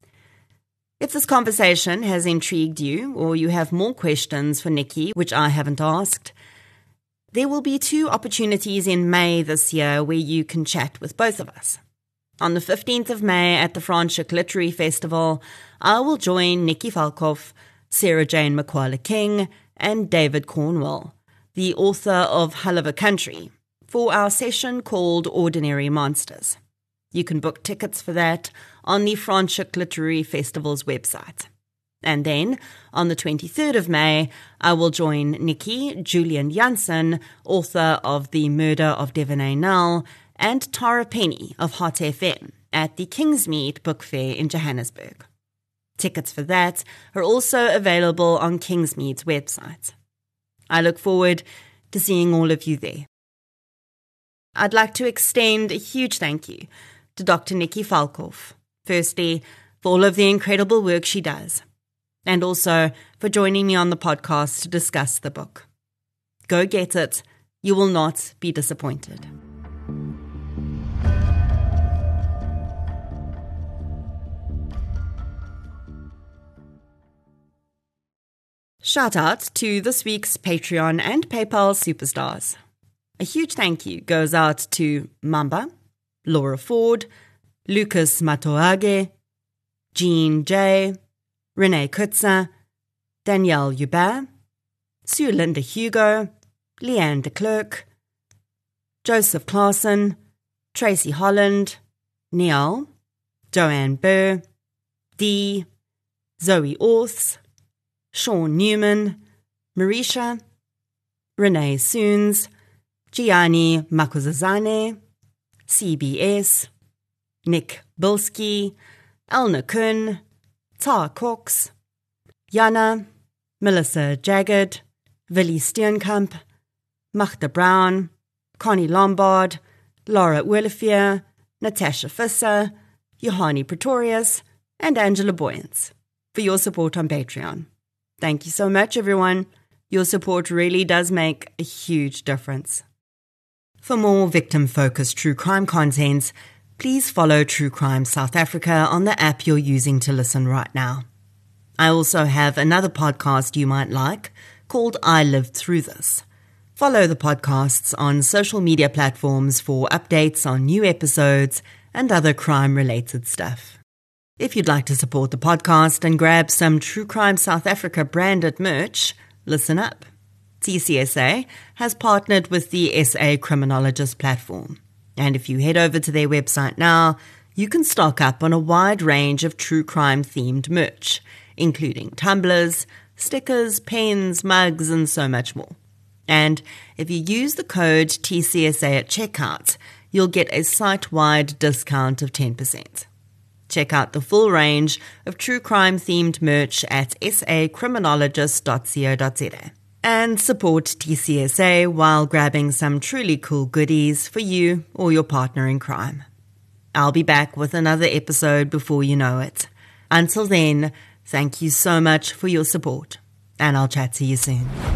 If this conversation has intrigued you, or you have more questions for Nikki, which I haven't asked, there will be 2 opportunities in May this year where you can chat with both of us. On the 15th of May at the Franschhoek Literary Festival, I will join Nikki Falkhoff, Sarah Jane McCullough King, and David Cornwell, the author of Hull of a Country, for our session called Ordinary Monsters. You can book tickets for that on the Franschhoek Literary Festival's website. And then, on the 23rd of May, I will join Nikki, Julian Janssen, author of The Murder of Devonay Null, and Tara Penny of Hot FM at the Kingsmead Book Fair in Johannesburg. Tickets for that are also available on Kingsmead's website. I look forward to seeing all of you there. I'd like to extend a huge thank you to Dr. Nikki Falkhoff, firstly, for all of the incredible work she does, and also for joining me on the podcast to discuss the book. Go get it. You will not be disappointed. Shout out to this week's Patreon and PayPal superstars. A huge thank you goes out to Mamba, Laura Ford, Lucas Matoage, Jean J, Renee Kutzer, Danielle Hubert, Sue Linda Hugo, Leanne de Klerk, Joseph Claassen, Tracy Holland, Neil, Joanne Burr, Dee, Zoe Orths, Sean Newman, Marisha, Renee Soons, Gianni Makuzazane, CBS, Nick Bilski, Elna Kuhn, Tar Cox, Jana, Melissa Jagged, Willie Steenkamp, Magda Brown, Connie Lombard, Laura Olivier, Natasha Fisser, Johanni Pretorius, and Angela Boyens for your support on Patreon. Thank you so much, everyone. Your support really does make a huge difference. For more victim-focused true crime content, please follow True Crime South Africa on the app you're using to listen right now. I also have another podcast you might like called I Lived Through This. Follow the podcasts on social media platforms for updates on new episodes and other crime-related stuff. If you'd like to support the podcast and grab some True Crime South Africa branded merch, listen up. TCSA has partnered with the SA Criminologist platform. And if you head over to their website now, you can stock up on a wide range of true crime-themed merch, including tumblers, stickers, pens, mugs, and so much more. And if you use the code TCSA at checkout, you'll get a site-wide discount of 10%. Check out the full range of true crime-themed merch at sacriminologist.co.za and support TCSA while grabbing some truly cool goodies for you or your partner in crime. I'll be back with another episode before you know it. Until then, thank you so much for your support, and I'll chat to you soon.